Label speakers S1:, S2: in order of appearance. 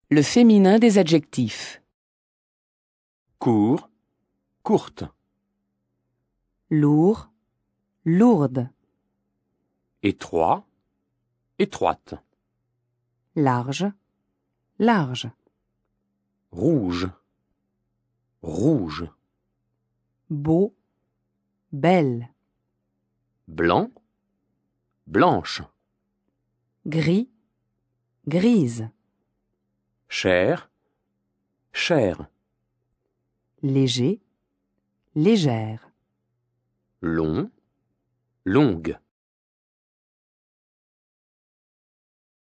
S1: Le féminin des adjectifs.
S2: Court, courte.
S3: Lourd, lourde.
S2: Étroit, étroite.
S3: Large, large.
S2: Rouge, rouge.
S3: Beau, belle.
S2: Blanc, blanche.
S3: Gris, grise.
S2: Chair, chair.
S3: Léger, légère.
S2: Long, longue.